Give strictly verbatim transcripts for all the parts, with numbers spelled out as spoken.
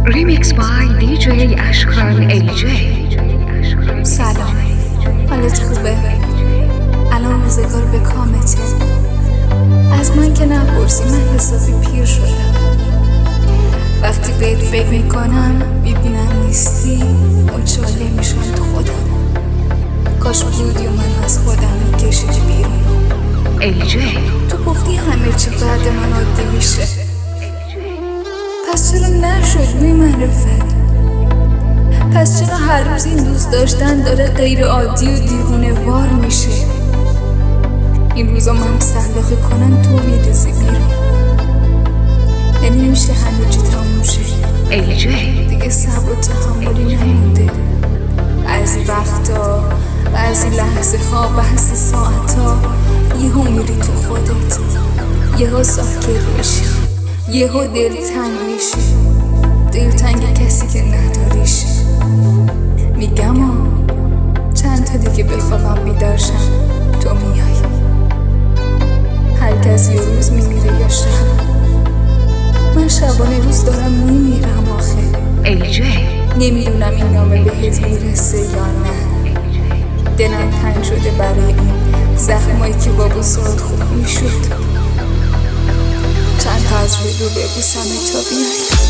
Remix by دی جی اشکان ای جی. سلام، حالت خوبه؟ الان روزگار به کامته. از من که نپرسی، من حسابی پیر شدم. وقتی بهت فکر میکنم ببینم نیستی، مچاله میشم تو خودم. کاش بودی و من از خودم میکشیدی بیرون. ای جی تو گفتی همه چی بعد من عادی میشه، پس چرا نشد روی معرفت؟ پس چرا هر روز این دوست داشتن داره غیر عادی و دیوونه وار میشه؟ این روزا من سلاخی کنن تو میریزی بیرون. یعنی میشه همه چی تموم شه. ای جی دیگه صبر و تحملی نمونده. بعضی وقتا، بعضی لحظه ها، بعضی ساعت ها یهو میری تو خودت، یهو ساکت میشی، یهو دلتنگ میشی، دلتنگ کسی که نداریش. میگم آ چند تا دیگه بخوابم بیدار شم تو میای. هر کس یه روز میمیره یا شب، من شبانه روز دارم میمیرم آخه. ای جی نمیدونم این نامه بهت میرسه یا نه. دلم تنگ شده برای این زخمایی که با بوسات خوب میشد. چند تا از روی رو ببوسم تا بیای.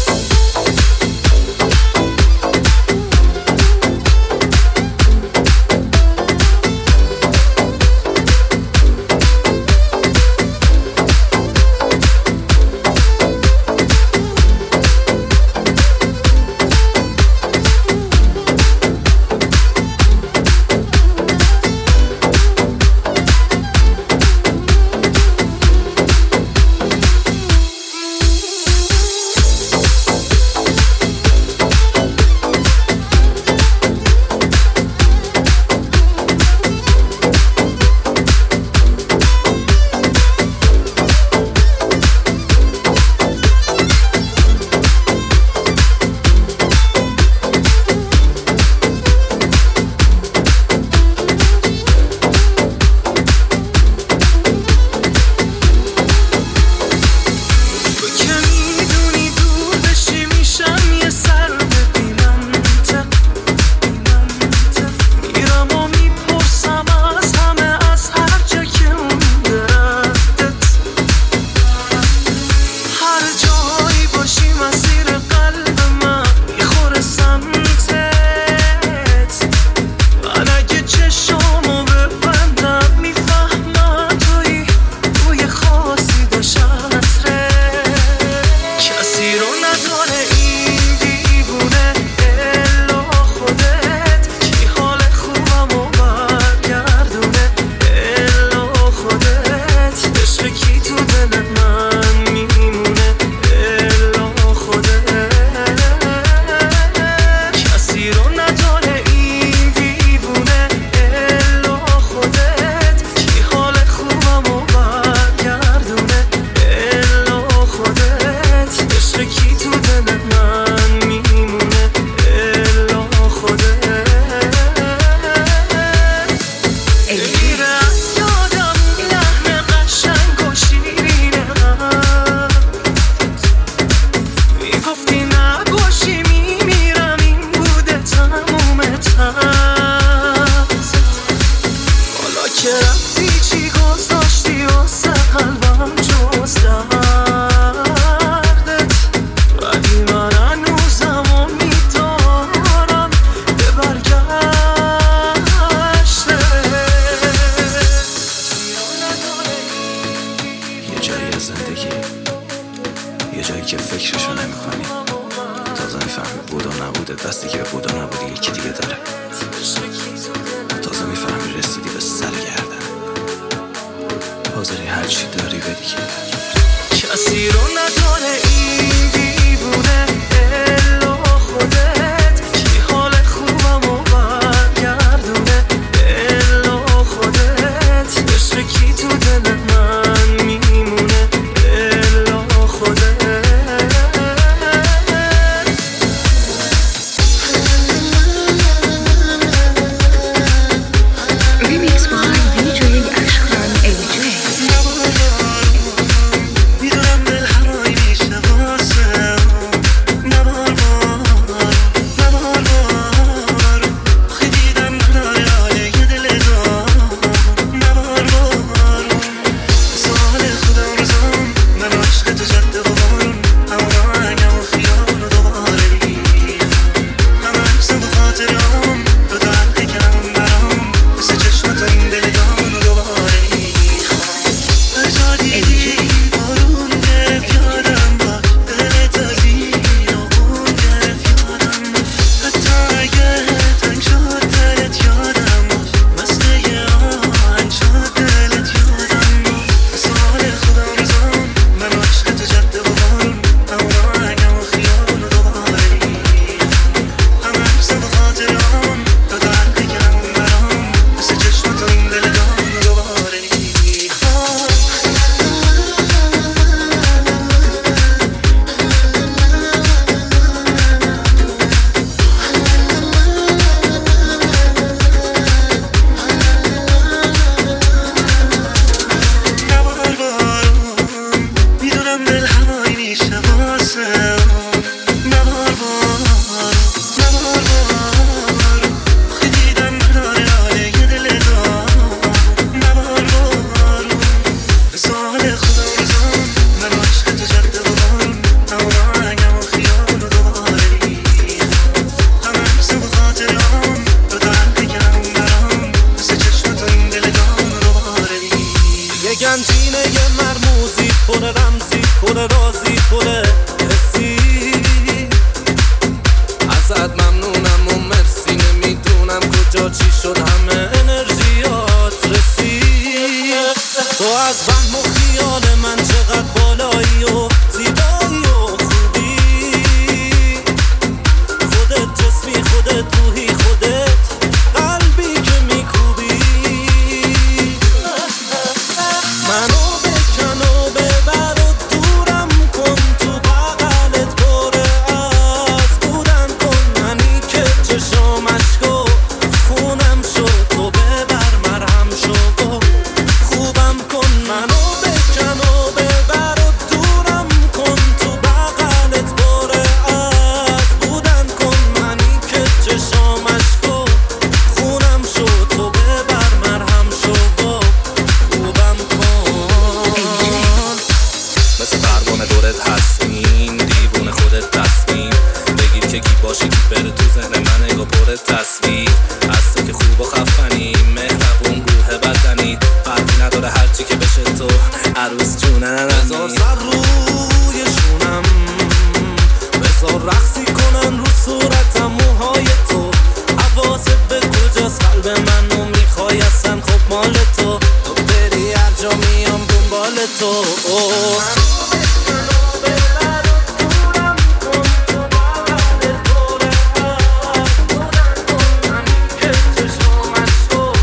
یه جایی که فکرشو نمی کنی، تازه میفهمی بودا نبوده، دستی که بودا نبوده یکی دیگه داره. تازه میفهمی رسیدی به سر گردن، حاضری هرچی داری بدی. کسی رو نداره این دیوونه الا خودت، کی حال خوبم و برگردونه الا خودت، عشق کی تو دل من میمونه الا خودت. Remix by دی جی اشکان ای جی. میدونم دل هرایی میشنواز باشی بره تو ذهن من نگاه پر تصویر از تو که خوب و خفنی مهربون روح بدنی فرقی نداره هرچی که بشه تو عروس جونم بذار سر روی شونم بذار رقصی کنن رو صورتم موهای تو حواست به کجاست قلب منو میخوای اصلا خب مال تو تو بری هر جا میام دنبال تو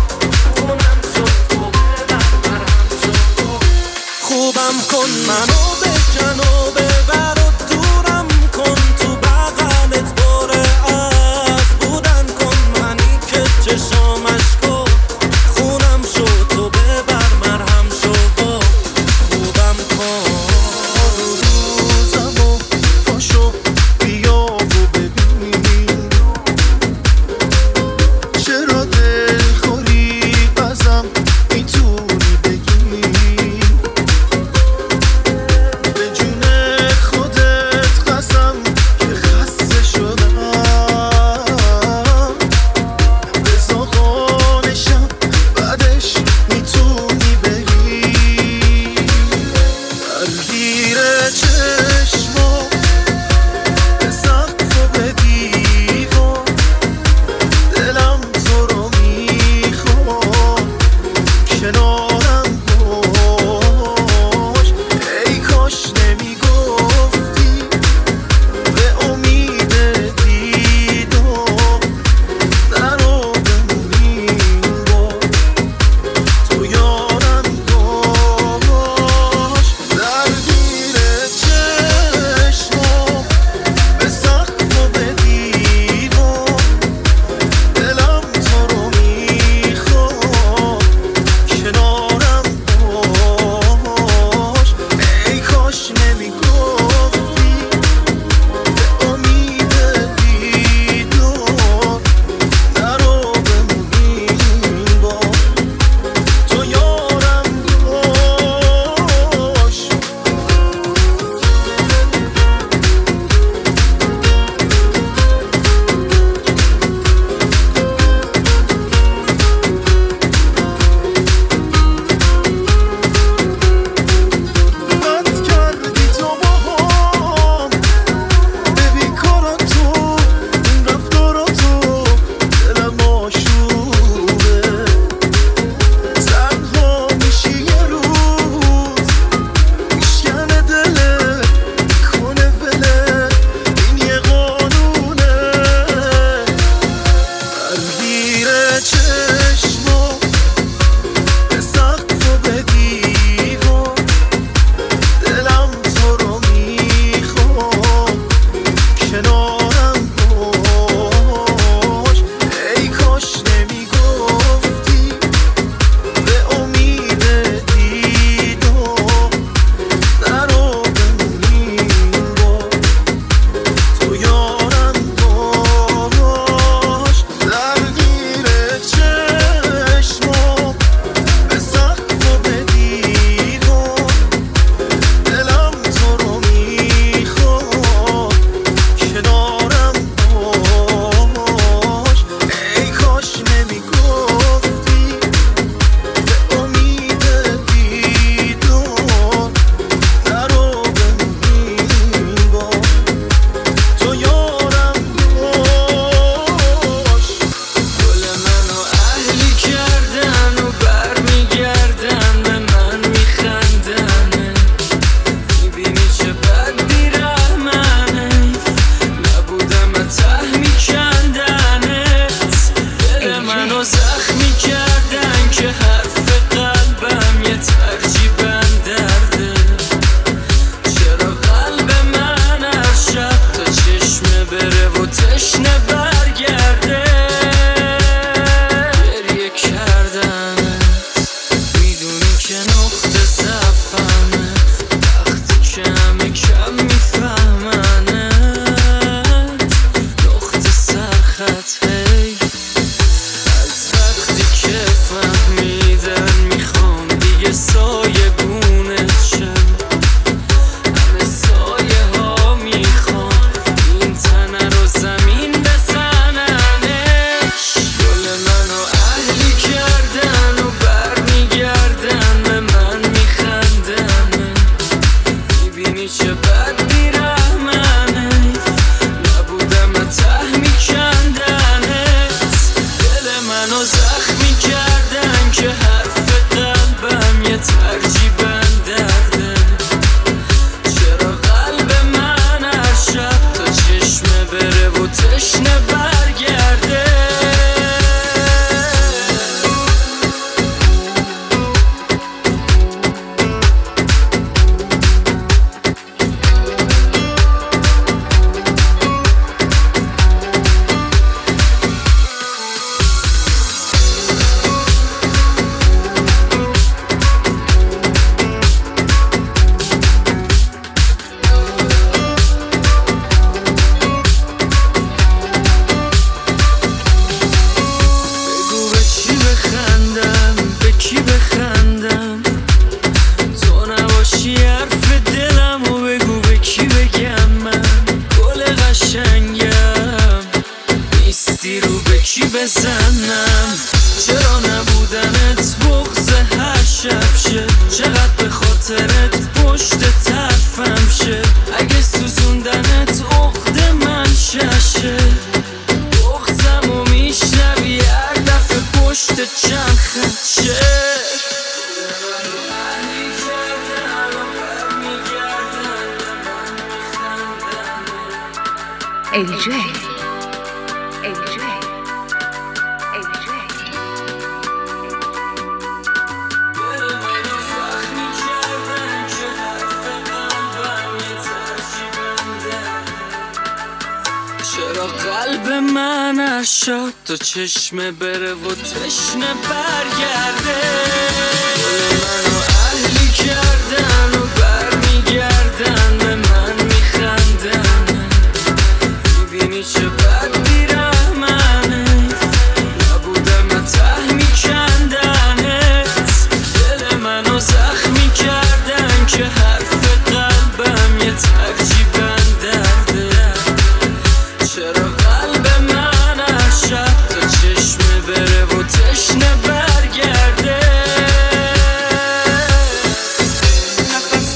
خوبم کن منو چی بزنم؟ چرا نبودنت بغض هر شب شه؟ چقدر به خاطرت پشت طرفم شه؟ اگه سوزوندنت عقد من ششه، بغضمو میشنوی هر دفعه پشت چند خط شه. ای جی ای جی ای جی چرا قلب من هر شاد تا چشمه بره و تشنه برگرده؟ دل منو اهلی کردن و برمیگردن به من میخندن. میبینی چه بد بیرحمنه، نبودم من ته میکندنت. دل منو زخمی کردن که حرف قلبم یه ترجیبن درده. چرا قلب من هر شب تا چشمه بره و تشنه برگرده؟ نفس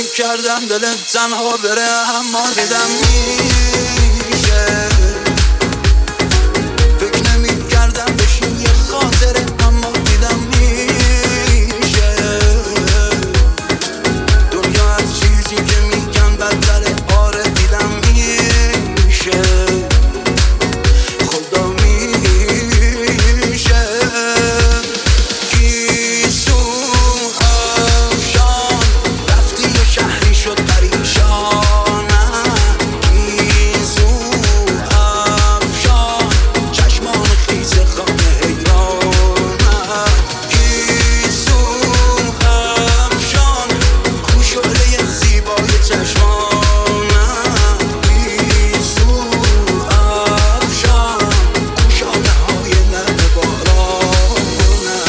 میکردم دلت تنها بره، اما دیدم میشه. فکر نمیکردم بشین یه خاطره، اما دیدم میشه. دنیا از چیزی که میگن بدتره، آره دیدم میشه. خدا میشه. گیسو افشان رفتی و شهری شد پریشانم. گیسو افشان چشمان خیز خانه حیرانم. گیسو افشان کوشوله زیبای چشمانم. گیسو افشان کوشانه های لب بارانم.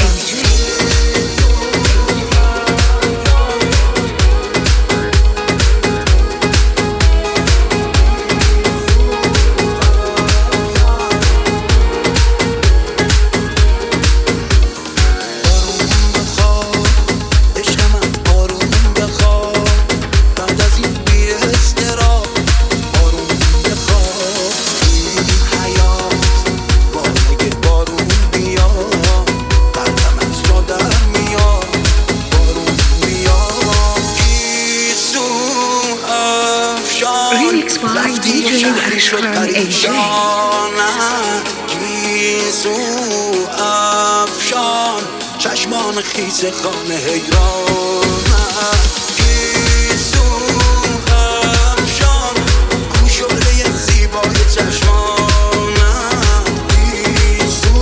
عشق من آروم بخواب، بعد از این بی اضطراب آروم بخواب. این حیات باز اگه بارون بیاد، قلبم از جا در میاد. بارون بیاد. گیسو افشان Remix by رفتی دی و جی شهری شد اشکان ای جی. پریشانم. گیسو افشان چشمان خیس خانه حیرانم. گیسو افشان کوشوله زیبای چشمانم. گیسو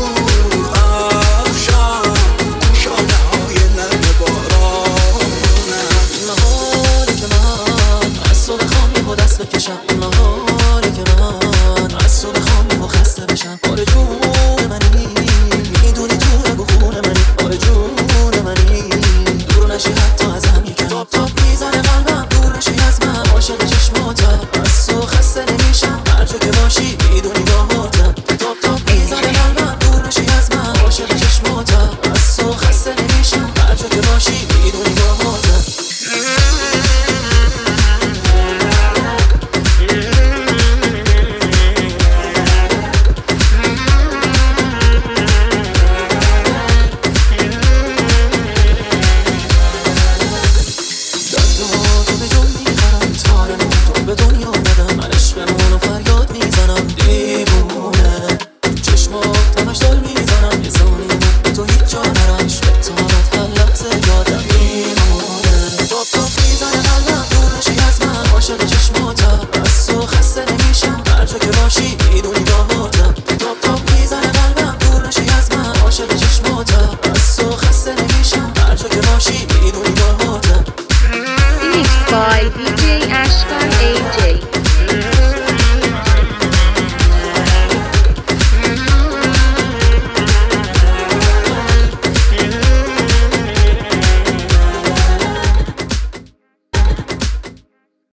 افشان کوشانه های لب بارانم. نهاره که من از تو بخوام یهو دست بکشم، نهاره که من از تو بخوام یهو خسته بشم. آره جون منی، میدونی تو رگ و خون منی. آره جون منی، دور نشی حتی ازم یکم. تاپ تاپ میزنه قلبم، دور نشی از من. عاشق چشماتم، از تو خسته نمیشم. هر جا که باشی میدونی باهاتم. تاپ تاپ میزنه قلبم، دور نشی از من. عاشق چشماتم، از تو خسته نمیشم. هر جا که باشی میدونی باهاتم. تو به جون میخرم، تارمون تو به دنیا ندم. من عشقمونو فریاد میزنم، دیوونه چشمات همش دل میزنم. یه ثانیه من تو هیچ جا نرم، عشق تارت هر لحظه یادم میمونه. تاپ تاپ میزنه قلبم، دور نشی از من. عاشق چشماتم، از تو خسته نمیشم. هر جا که باشی میدونی باهاتم. تاپ تاپ میزنه قلبم، دور نشی از من. عاشق چشماتم، از تو خسته نمیشم. هر جا که باشی میدونی باهاتم. Remix by دی جی اشکان ای جی.